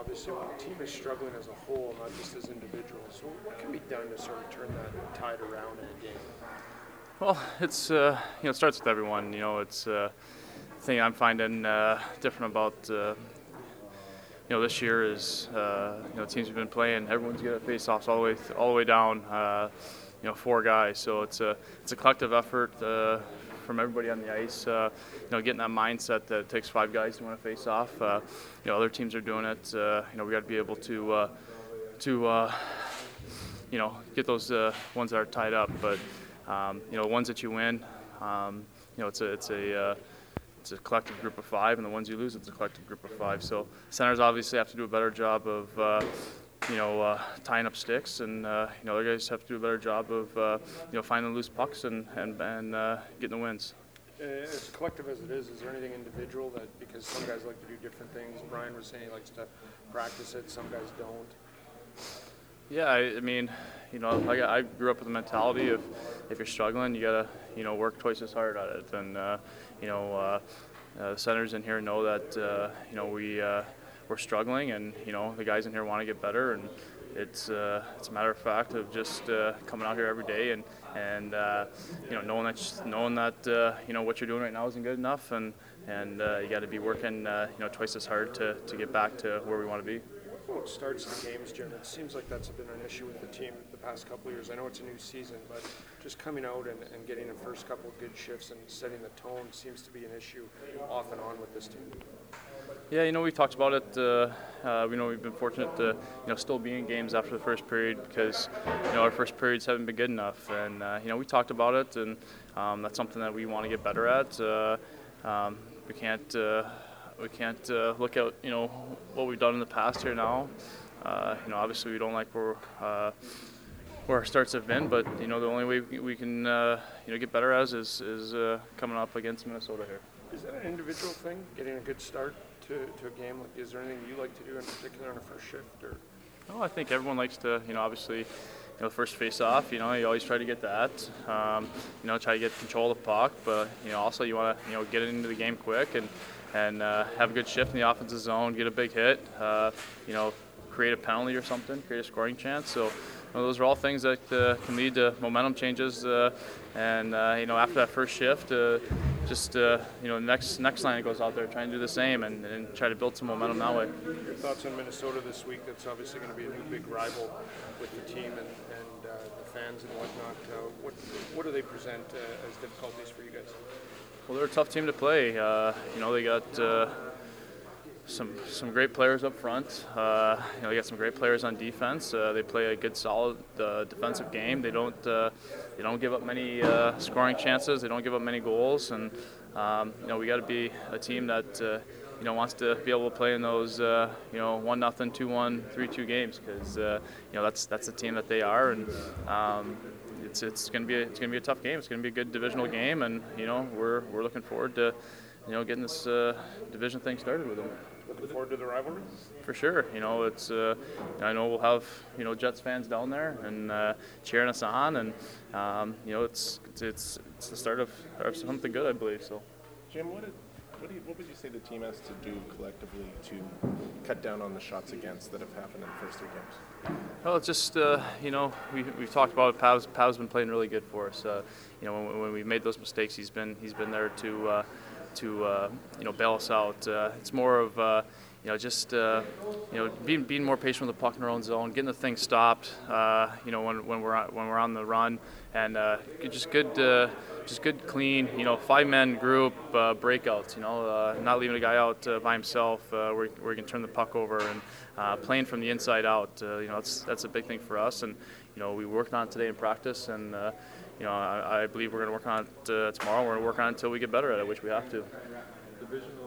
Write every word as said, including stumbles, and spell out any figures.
obviously when the team is struggling as a whole, not just as individuals. So what can be done to sort of turn that tide around in a game? Well, it's uh, you know it starts with everyone. You know, it's uh, the thing I'm finding uh, different about uh, you know this year is uh, you know teams have been playing. Everyone's getting face-offs all the way th- all the way down. Uh, you know, four guys. So it's a it's a collective effort uh, from everybody on the ice. Uh, you know, getting that mindset that it takes five guys to win a face-off. Uh, you know, other teams are doing it. Uh, you know, we got to be able to uh, to uh, you know get those uh, ones that are tied up, but. Um, you know, the ones that you win, um, you know, it's a it's a uh, it's a collective group of five, and the ones you lose, it's a collective group of five. So centers obviously have to do a better job of, uh, you know, uh, tying up sticks, and uh, you know, other guys have to do a better job of, uh, you know, finding loose pucks and and, and uh, getting the wins. As collective as it is, is there anything individual that, because some guys like to do different things, Brian was saying he likes to practice it, some guys don't? Yeah, I, I mean, you know, I, I grew up with the mentality of if you're struggling, you gotta, you know, work twice as hard at it. And uh, you know, uh, uh, the centers in here know that, uh, you know, we uh, we're struggling, and you know, the guys in here want to get better. And it's uh, it's a matter of fact of just uh, coming out here every day and and uh, you know, knowing that knowing that uh, you know what you're doing right now isn't good enough, and and uh, you got to be working, uh, you know, twice as hard to to get back to where we want to be. What starts the games, Jim? It seems like that's been an issue with the team the past couple of years. I know it's a new season, but just coming out and, and getting the first couple of good shifts and setting the tone seems to be an issue off and on with this team. Yeah, you know, we talked about it. Uh, uh, you know, we've been fortunate to, you know, still be in games after the first period because, you know, our first periods haven't been good enough. And, uh, you know, we talked about it, and um, that's something that we want to get better at. Uh, um, we can't... Uh, We can't uh, look at, you know, what we've done in the past here now. Uh, you know, obviously we don't like where uh, where our starts have been, but you know, the only way we can uh, you know get better as is is uh, coming up against Minnesota here. Is that an individual thing, getting a good start to, to a game? Like, is there anything you like to do in particular on a first shift, or? No, I think everyone likes to, you know, obviously, you know, the first face-off, you know, you always try to get that, um, you know, try to get control of the puck, but you know, also you want to, you know, get it into the game quick and. and uh, have a good shift in the offensive zone, get a big hit, uh, you know, create a penalty or something, create a scoring chance. So you know, those are all things that uh, can lead to momentum changes. Uh, and uh, you know, after that first shift, uh, just uh, you know, next next line that goes out there, try and do the same and, and try to build some momentum that way. Your thoughts on Minnesota this week? That's obviously going to be a new big rival with the team and, and uh, the fans and whatnot. Uh, what what do they present uh, as difficulties for you guys? Well, they're a tough team to play. Uh, you know, they got uh, some some great players up front. Uh, you know, they got some great players on defense. Uh, they play a good, solid uh, defensive game. They don't uh, they don't give up many uh, scoring chances. They don't give up many goals. And um, you know, we got to be a team that uh, you know wants to be able to play in those uh, you know one nothing, two one, three two games because uh, you know that's that's the team that they are. And um, It's it's gonna be a, it's gonna be a tough game. It's gonna be a good divisional game, and you know we're we're looking forward to, you know, getting this uh, division thing started with them. Looking forward to the rivalry. For sure, you know it's. Uh, I know we'll have you know Jets fans down there and uh, cheering us on, and um, you know it's it's it's, it's the start of, of something good, I believe. So. Jim, what did what do you, what would you say the team has to do collectively to cut down on the shots against that have happened in the first three games? Well, it's just, uh, you know, we, we've talked about it. Pav's, Pav's been playing really good for us. Uh, you know, when, when we made those mistakes, he's been he's been there to, uh, to uh, you know, bail us out. Uh, it's more of, uh, you know, just, uh, you know, being being more patient with the puck in our own zone, getting the thing stopped. Uh, you know, when when we're on, when we're on the run, and uh, just good, uh, just good, clean, you know, five-man group uh, breakouts. You know, uh, not leaving a guy out uh, by himself uh, where where he can turn the puck over and uh, playing from the inside out. Uh, you know, that's that's a big thing for us, and you know, we worked on it today in practice, and uh, you know, I, I believe we're going to work on it uh, tomorrow. We're going to work on it until we get better at it, which we have to. Division